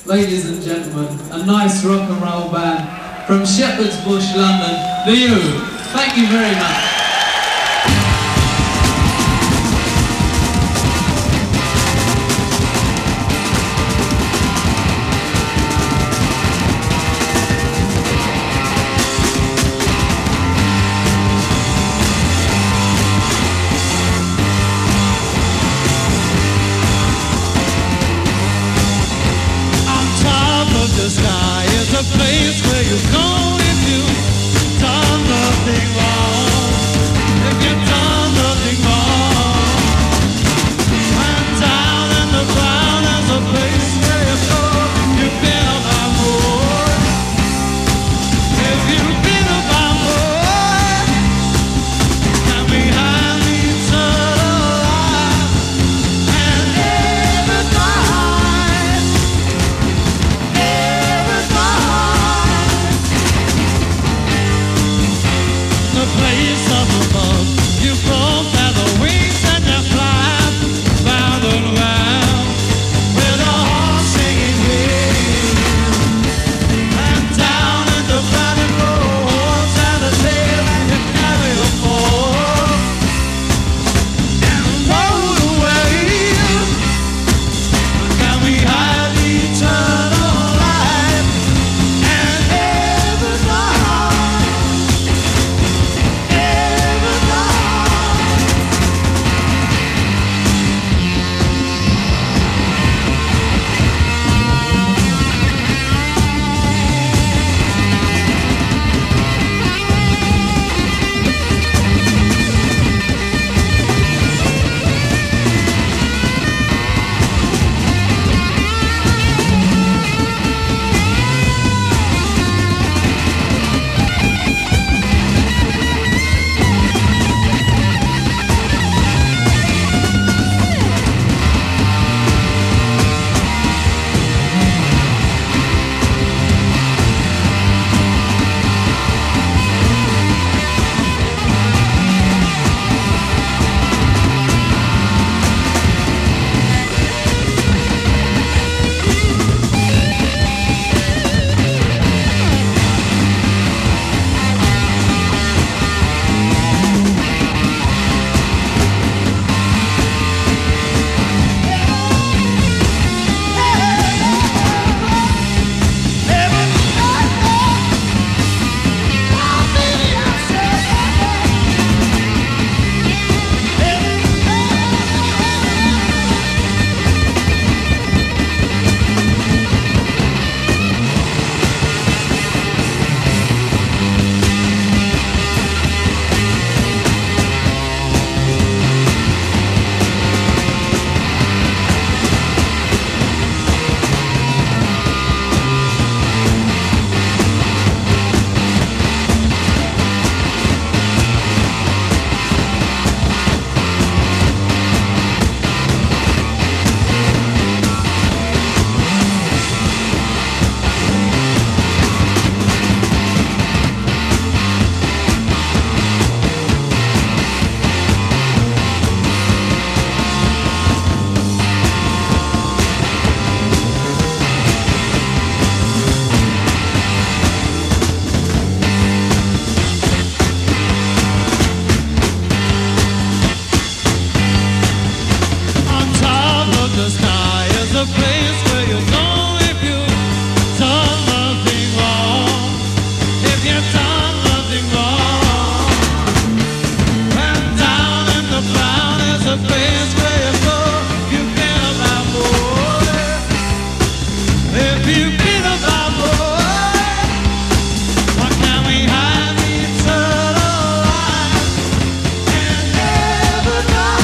ladies and gentlemen, a nice rock and roll band from Shepherd's Bush, London, The U. Thank you very much. The sky is a place where you go if you've done nothing wrong. If you've done nothing wrong. And down in the ground is a place where you go. You've been about more. If you've been about more, and behind the eternal life and every night. The place up above, you broke by the wings and you fly round and round with a heart singing wind. And down in the valley roads and the tail you carry a fall and roll away. Can we hide the eternal life and every night? The sky is a place where you go if you've done nothing wrong. If you've done nothing wrong. And down in the ground is a place where you go. You've been about more. If you've been about more, why can't we hide the eternal life and never know?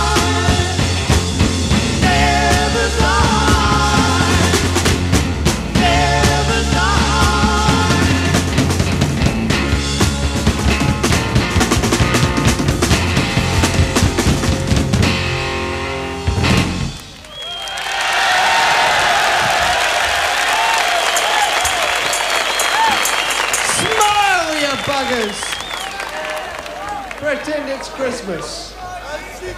Buggers! Pretend it's Christmas.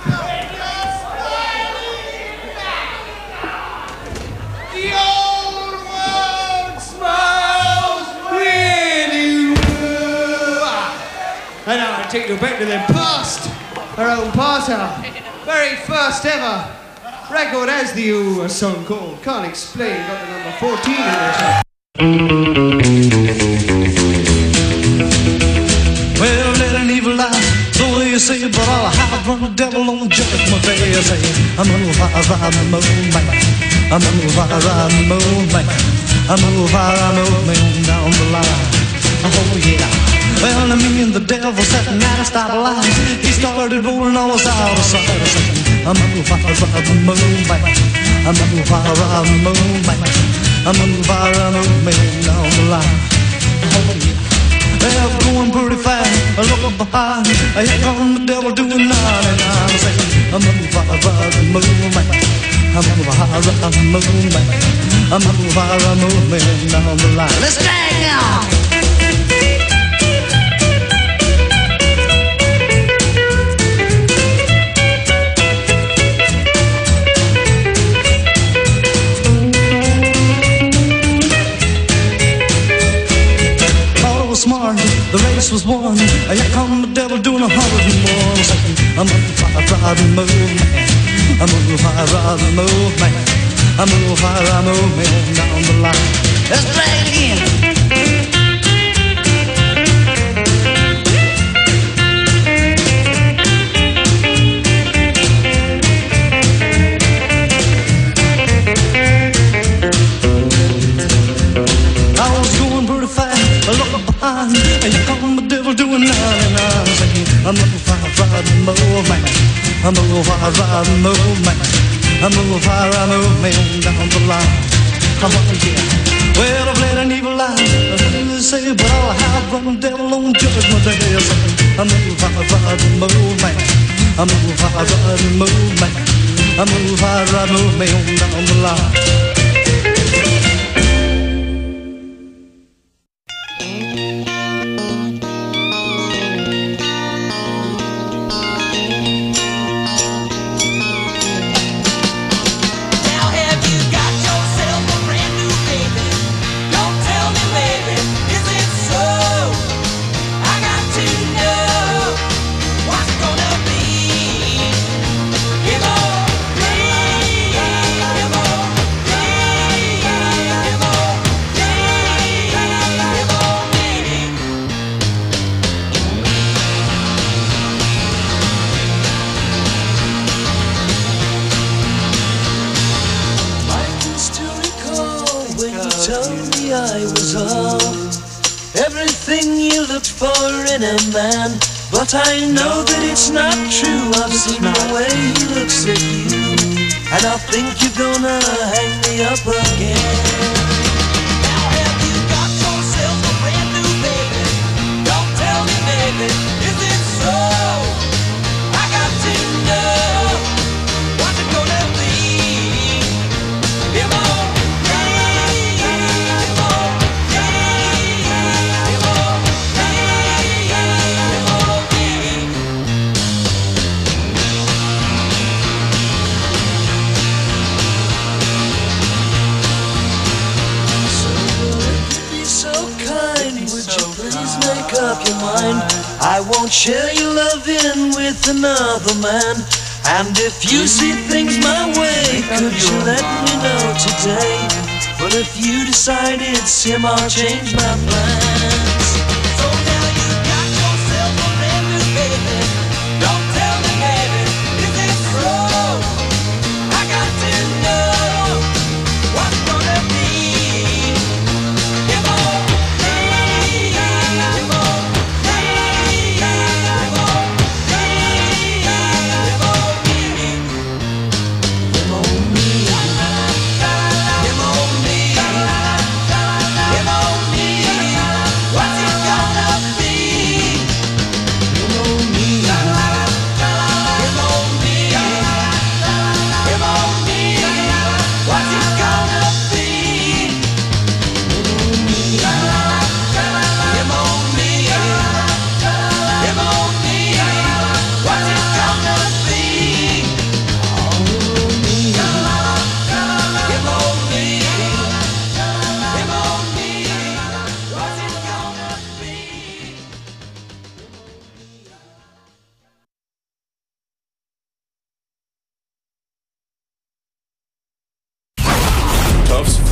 The old take you back to them past. Our own Potter. Very first ever record as the U, a song called Can't Explain. Got the number 14 in there. Well, let an evil eye, so you say, but I'll hide from the devil on judgment day. I say, I'm gonna ride the moon, man. I'm gonna ride the moon, man. I'm gonna ride the moon down the line. Oh yeah. Well, me and the devil sat at a stoplight. He started rolling all us out of sight. I said, I'm gonna ride the moon, man. I'm gonna ride the moon, man. I'm gonna ride the moon down the line. Oh yeah. Well, going pretty fast, I look up behind. Here comes the devil doing 99. I say, I'm gonna ride the moon, man. I'm gonna ride the moon, man. I'm gonna ride the moon down the line. Let's drag now. Smart, the race was won. Here come the devil doing 100 more. I'm gonna ride the moon, man. I'm gonna ride the moon, man. I'm gonna ride the moon, man, down the line. Let's play it again. Here come the devil doing 99. I'm gonna ride the moon, man. I'm gonna ride the moon, man. I'm gonna ride the moon, man, down the line. Oh yeah. Well, I've let an evil eye say, but I'll hide from the devil on judgment day. I'm gonna ride the moon, man. I'm gonna ride the moon, man. I'm gonna ride the moon, man, down the line. But I know that it's not true. I've seen the way he looks at you, and I think you're gonna hang me up again. Now have you got yourself a brand new baby? Don't tell me, baby, is it so? I got to know what's it gonna be. Come on, come on, come on. Up your mind, I won't share your loving with another man. And if you see things my way, could you let me know today? Well, if you decide it's him, I'll change my plans. So now you got yourself a brand new baby. Don't tell me, baby, is it so? I got to know what's gonna be.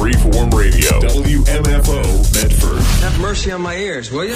Freeform Radio, WMFO, Medford. Have mercy on my ears, will you?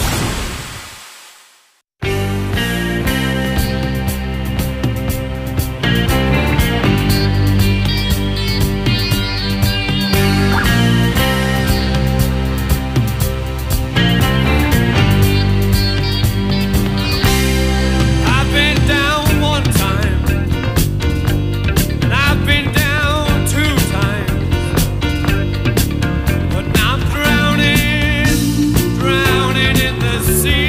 Drowning in the sea.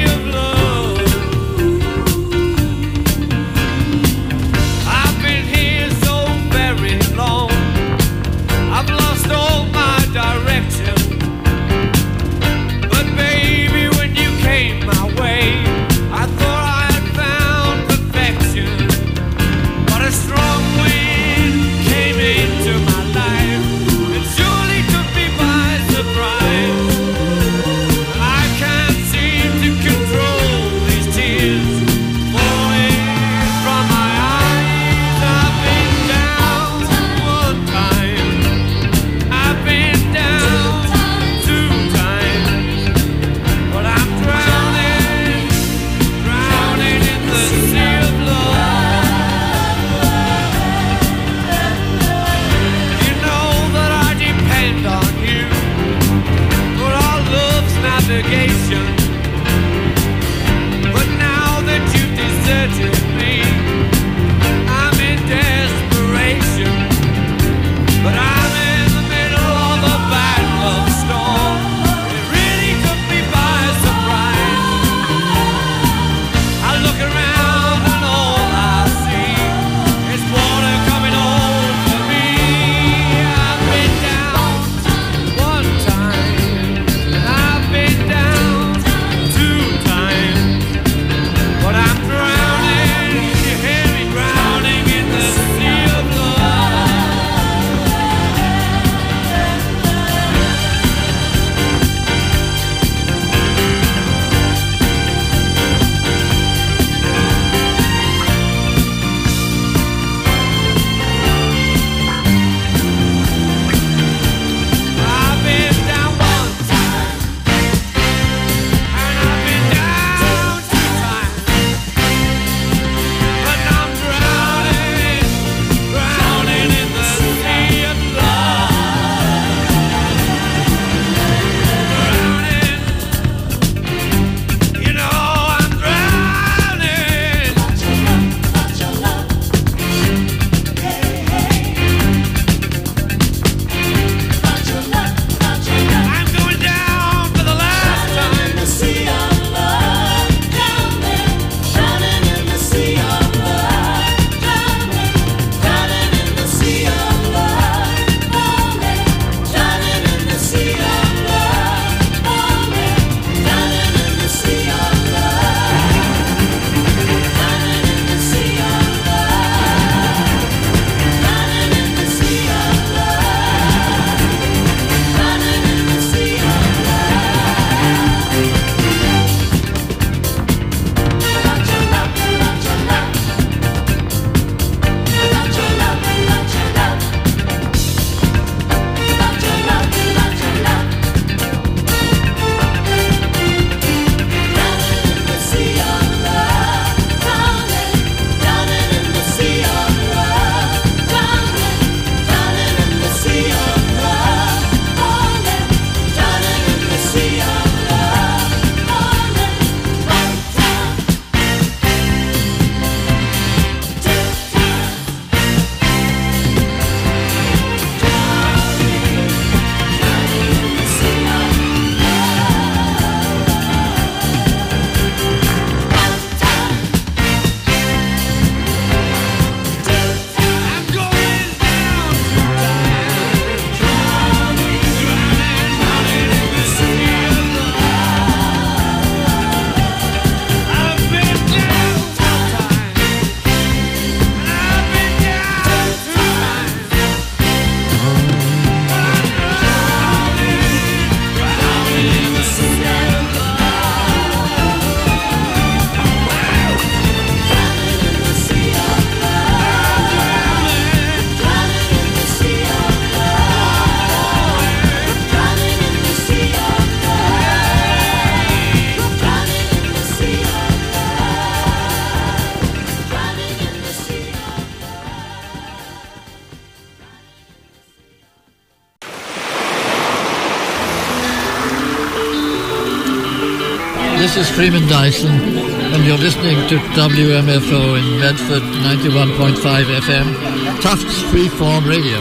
This is Freeman Dyson, and you're listening to WMFO in Medford, 91.5 FM, Tufts Freeform Radio.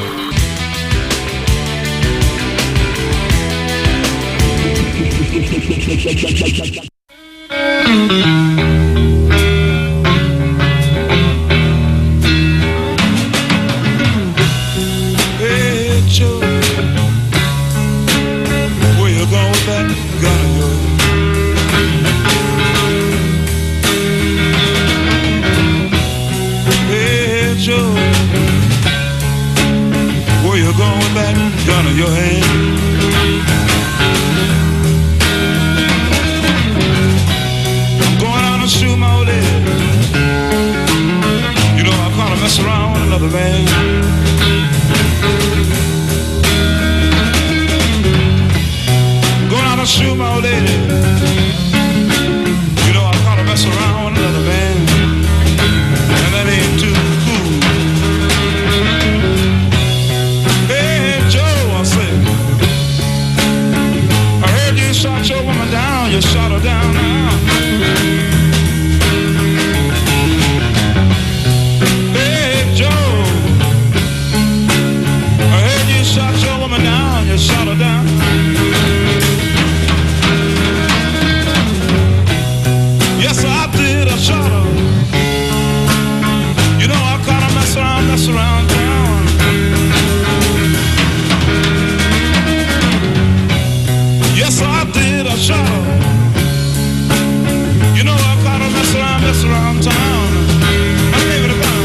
Hey Joe, where you going with that gun of yours? Hey Joe, where you going with that gun in your hand? I'm going out and shoot my old lady. You know I can't mess around with another man. Shoot my old lady. You know I can't mess around with another man, and that ain't too cool. Hey Joe, I said, I heard you shot your woman down. You shot her down now. Hey Joe, I heard you shot your woman down. You shot her down. Yes, I did, I shot her. You know I kinda mess around town. Yes, I did, I shot her. You know I kinda mess around town. I gave it a gun.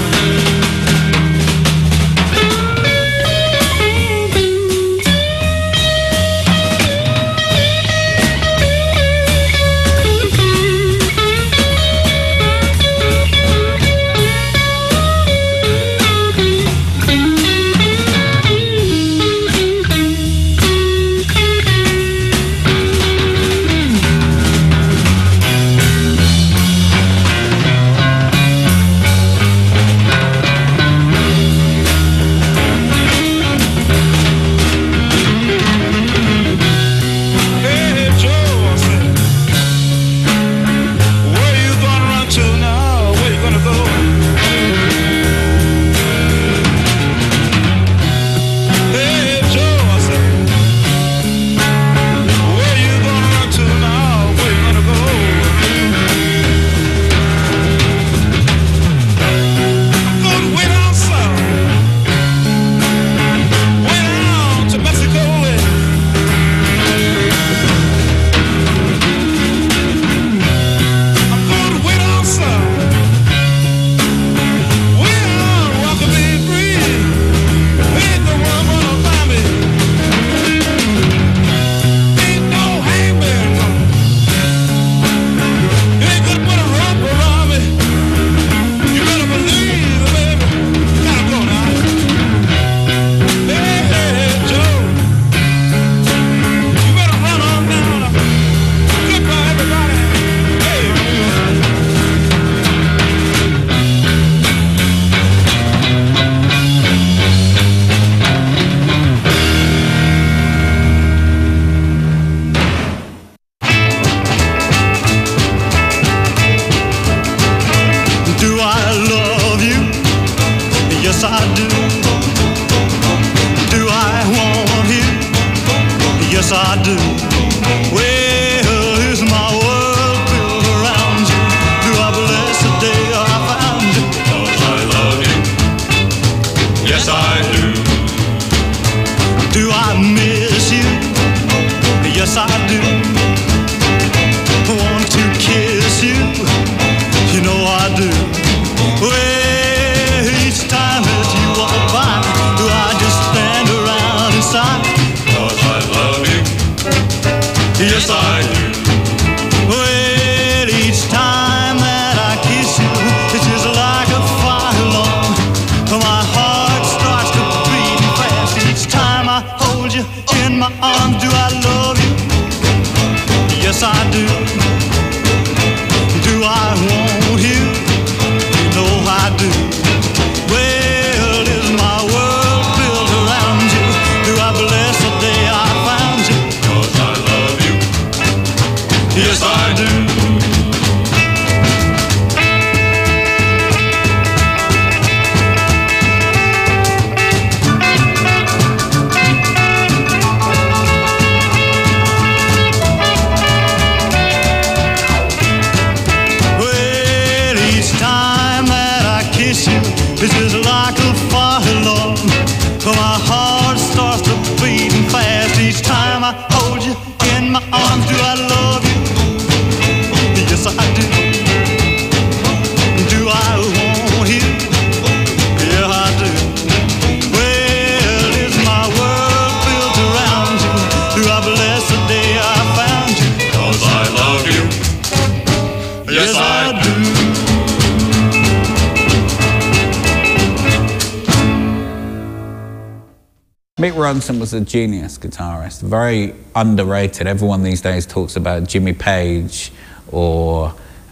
Yes, I do. Mick Ronson was a genius guitarist, very underrated. Everyone these days talks about Jimmy Page or,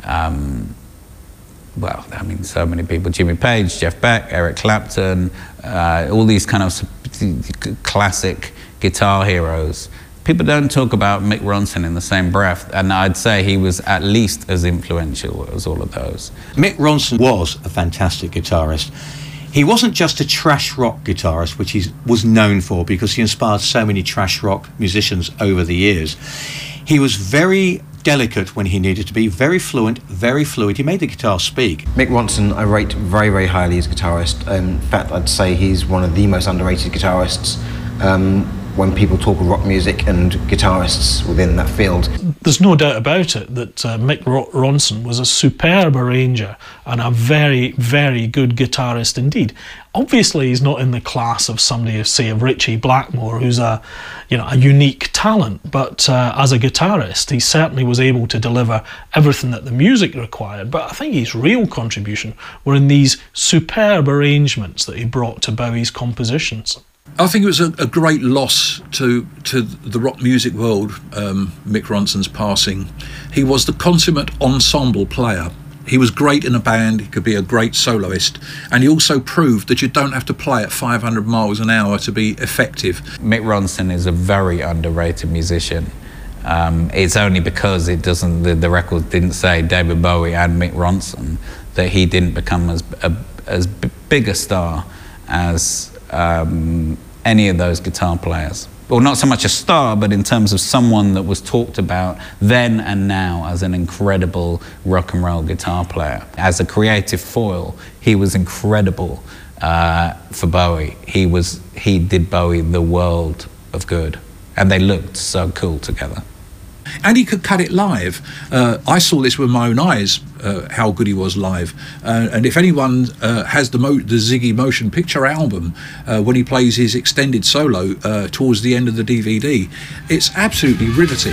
well, I mean, so many people. Jimmy Page, Jeff Beck, Eric Clapton, all these kind of classic guitar heroes. People don't talk about Mick Ronson in the same breath, and I'd say he was at least as influential as all of those. Mick Ronson was a fantastic guitarist. He wasn't just a trash rock guitarist, which he was known for because he inspired so many trash rock musicians over the years. He was very delicate when he needed to be, very fluent, very fluid. He made the guitar speak. Mick Ronson, I rate very, very highly as a guitarist. In fact, I'd say he's one of the most underrated guitarists. When people talk of rock music and guitarists within that field. There's no doubt about it that Mick Ronson was a superb arranger and a very, very good guitarist indeed. Obviously, he's not in the class of somebody, say, of Ritchie Blackmore, who's a unique talent. But as a guitarist, he certainly was able to deliver everything that the music required. But I think his real contribution were in these superb arrangements that he brought to Bowie's compositions. I think it was a great loss to the rock music world, Mick Ronson's passing. He was the consummate ensemble player. He was great in a band, he could be a great soloist, and he also proved that you don't have to play at 500 miles an hour to be effective. Mick Ronson is a very underrated musician. It's only because it doesn't, the record didn't say David Bowie and Mick Ronson that he didn't become as big a star as any of those guitar players. Well, not so much a star, but in terms of someone that was talked about then and now as an incredible rock and roll guitar player. As a creative foil, he was incredible for Bowie. He did Bowie the world of good, and they looked so cool together. And he could cut it live. I saw this with my own eyes, how good he was live. And if anyone has the Ziggy Motion Picture album, when he plays his extended solo towards the end of the DVD, it's absolutely riveting.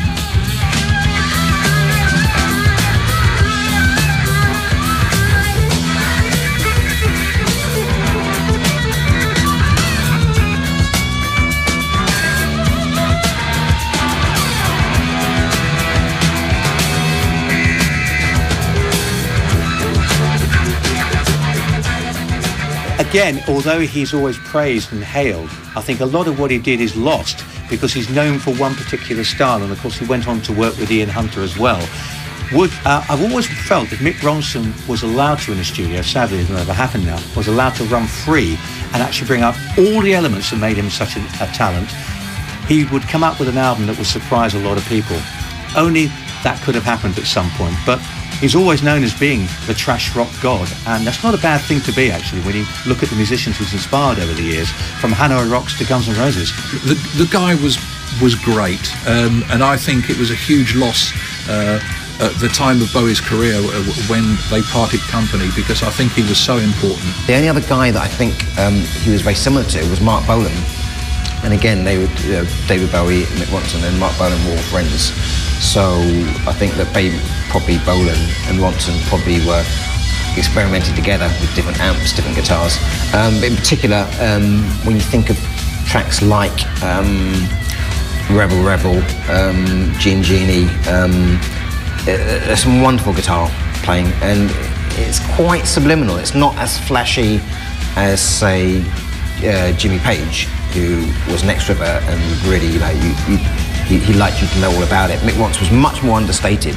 Again, although he's always praised and hailed, I think a lot of what he did is lost because he's known for one particular style, and of course he went on to work with Ian Hunter as well. I've always felt that Mick Ronson was allowed to, in the studio, sadly it never happened now, was allowed to run free and actually bring up all the elements that made him such a talent. He would come up with an album that would surprise a lot of people. Only that could have happened at some point, but he's always known as being the trash rock god, and that's not a bad thing to be, actually, when you look at the musicians he's inspired over the years, from Hanoi Rocks to Guns N' Roses. The guy was great, and I think it was a huge loss at the time of Bowie's career when they parted company, because I think he was so important. The only other guy that I think he was very similar to was Mark Bolan. And again, they were David Bowie, Mick Ronson, and Mark Bolan were all friends. So I think that probably Bolan and Ronson probably were experimenting together with different amps, different guitars. But in particular, when you think of tracks like Rebel Rebel, Gene Genie, there's some wonderful guitar playing, and it's quite subliminal. It's not as flashy as, say, Jimmy Page, who was an extrovert and really, he liked you to know all about it. Mick Ronson was much more understated.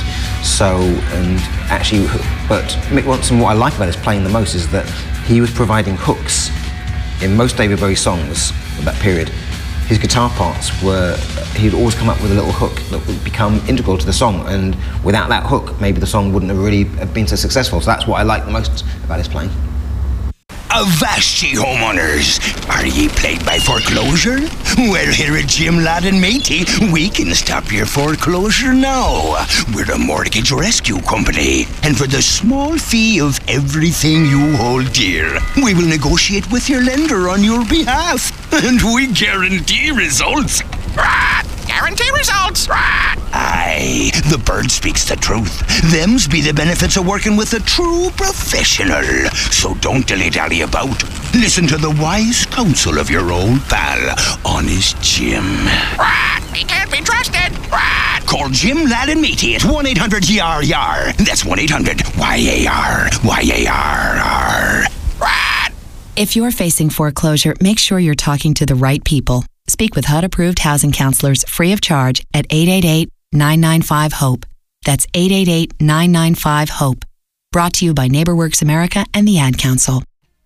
But Mick Ronson, what I like about his playing the most is that he was providing hooks in most David Bowie songs of that period. His guitar parts he'd always come up with a little hook that would become integral to the song, and without that hook, maybe the song wouldn't have really been so successful. So that's what I like the most about his playing. Avast ye homeowners, are ye plagued by foreclosure? Well, here at Jim Ladd and Matey, we can stop your foreclosure now. We're a mortgage rescue company, and for the small fee of everything you hold dear, we will negotiate with your lender on your behalf, and we guarantee results. Guarantee results. Aye, the bird speaks the truth. Them's be the benefits of working with a true professional. So don't dilly-dally about. Listen to the wise counsel of your old pal, Honest Jim. He can't be trusted. Call Jim Ladd and Meaty at 1-800-YAR-YAR. That's 1-800-YAR. YAR. If you're facing foreclosure, make sure you're talking to the right people. Speak with HUD-approved housing counselors free of charge at 888-995-HOPE. That's 888-995-HOPE. Brought to you by NeighborWorks America and the Ad Council.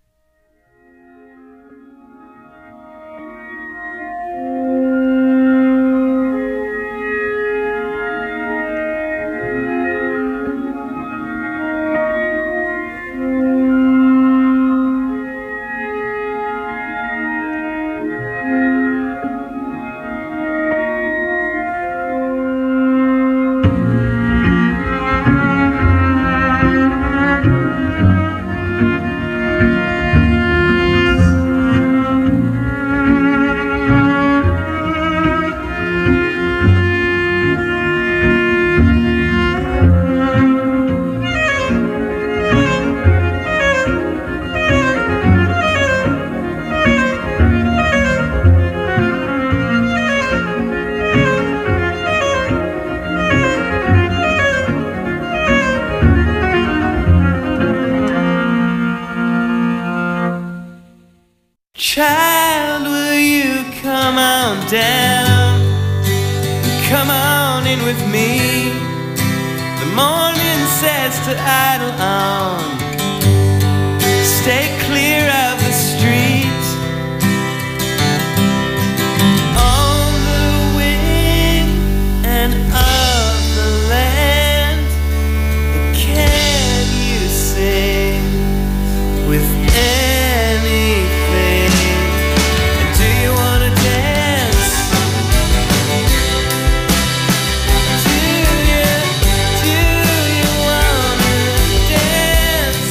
Child, will you come on down? Come on in with me. The morning sets to idle on. Stay clear of the street. On the wing and of the land. Can you sing with anything? And do you wanna dance? Do you wanna dance?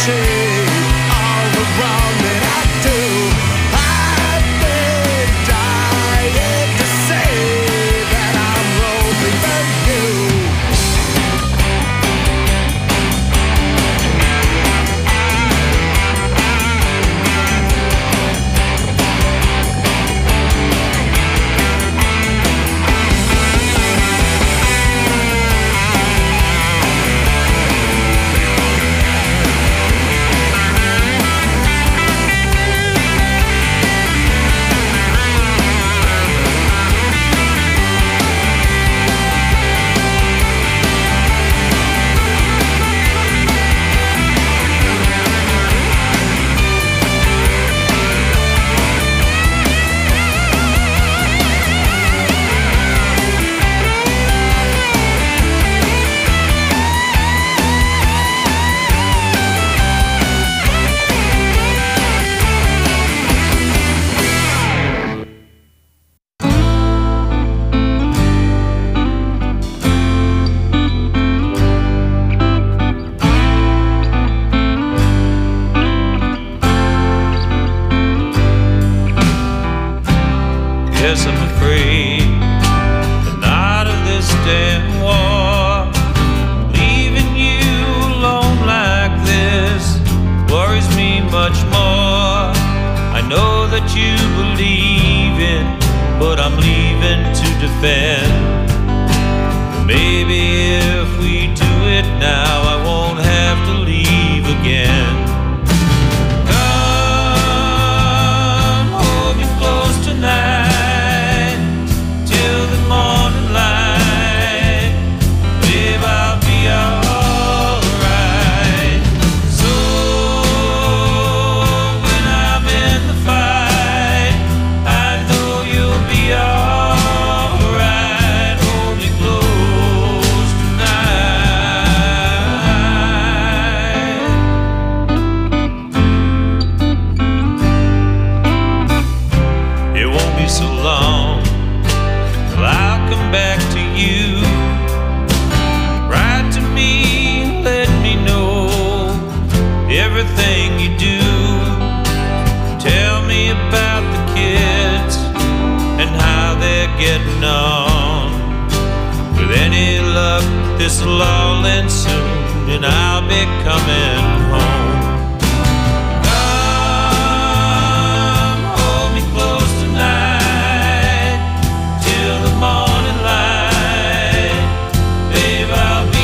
Yes, I'm afraid the night of this damn war, leaving you alone like this worries me much more. I know that you believe in what I'm leaving to defend. Maybe if we do it now, I won't have to leave again. Come hold me close tonight. Everything you do, tell me about the kids and how they're getting on. With any luck, this'll all end soon, and I'll be coming home. Come hold me close tonight till the morning light, babe, I'll be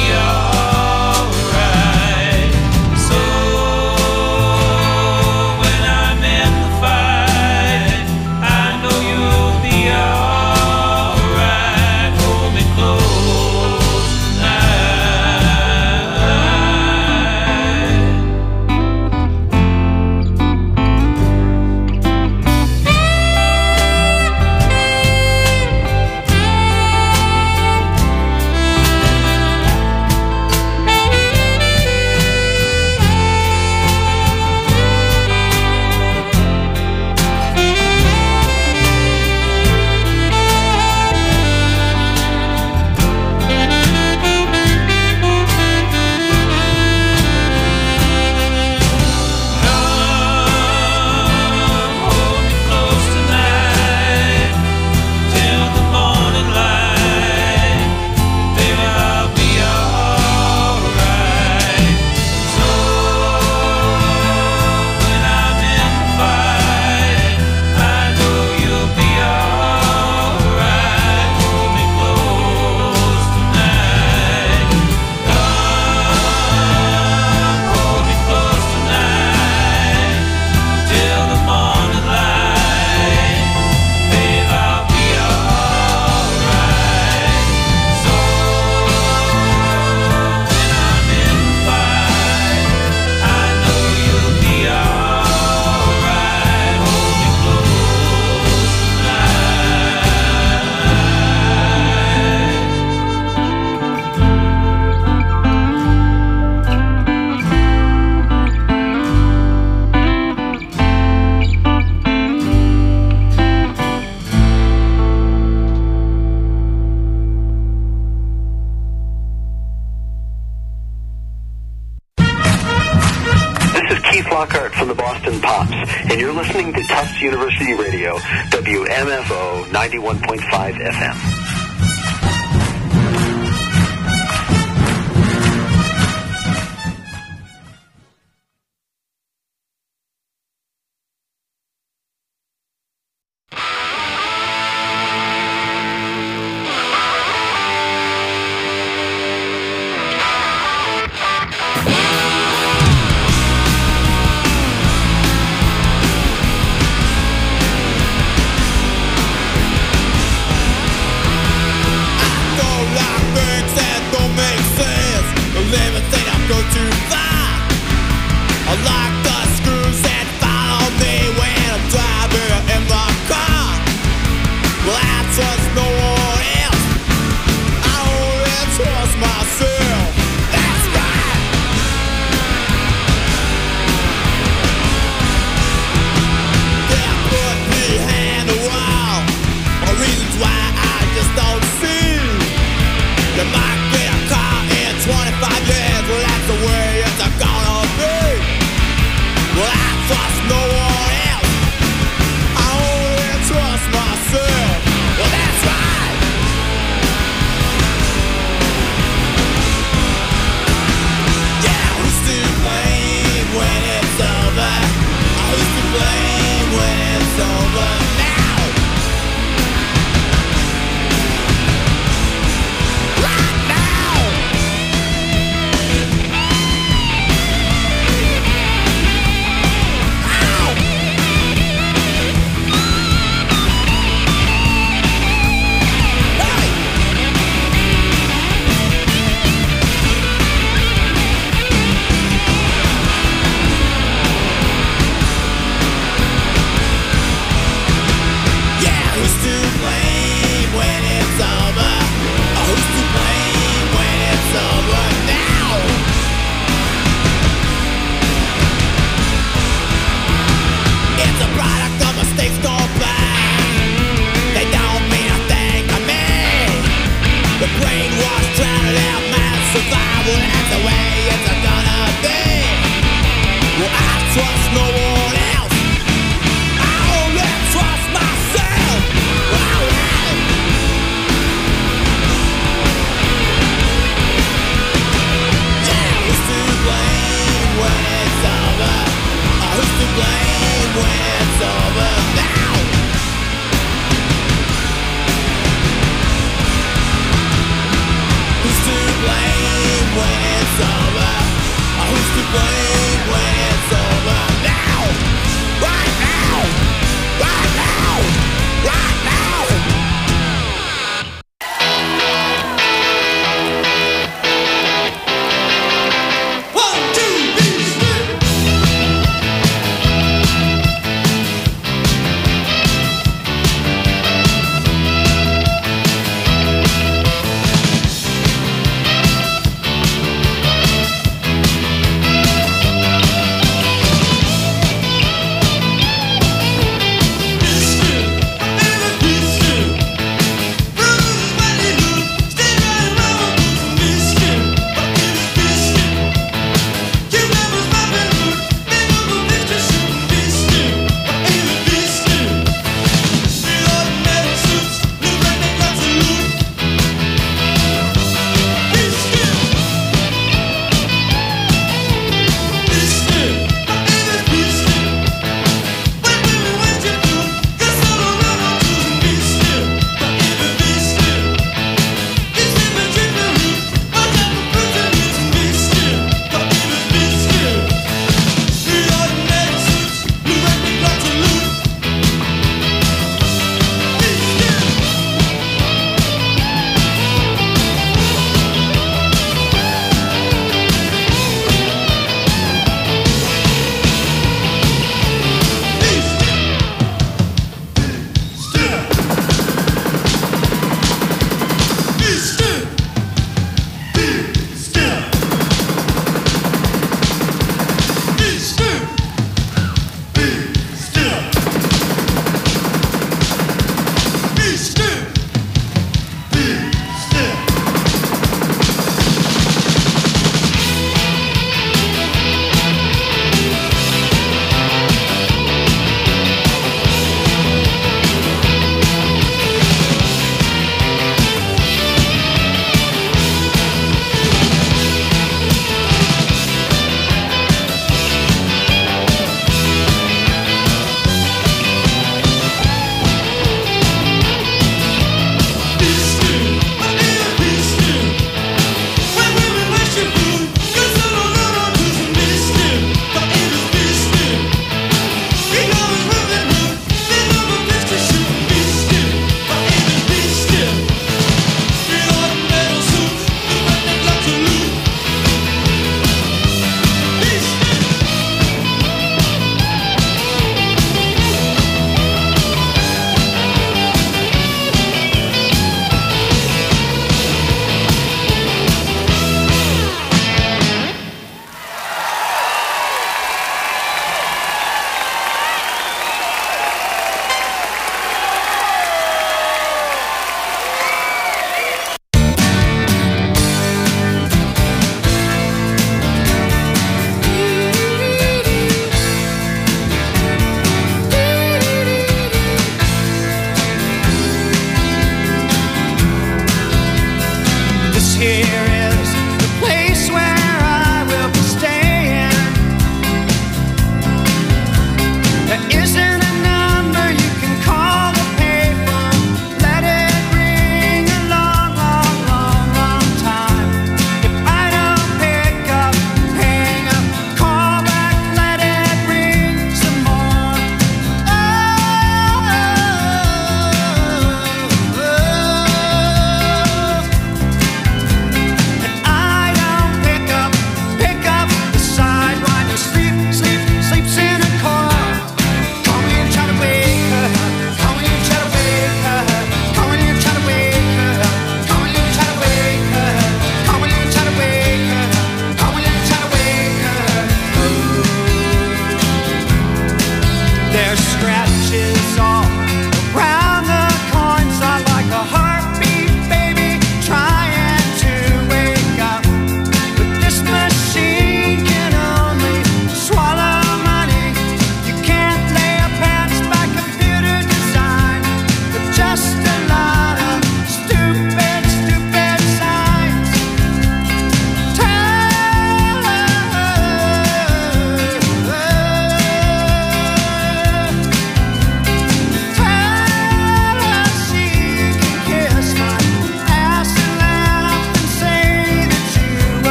Lockhart from the Boston Pops, and you're listening to Tufts University Radio, WMFO 91.5 FM.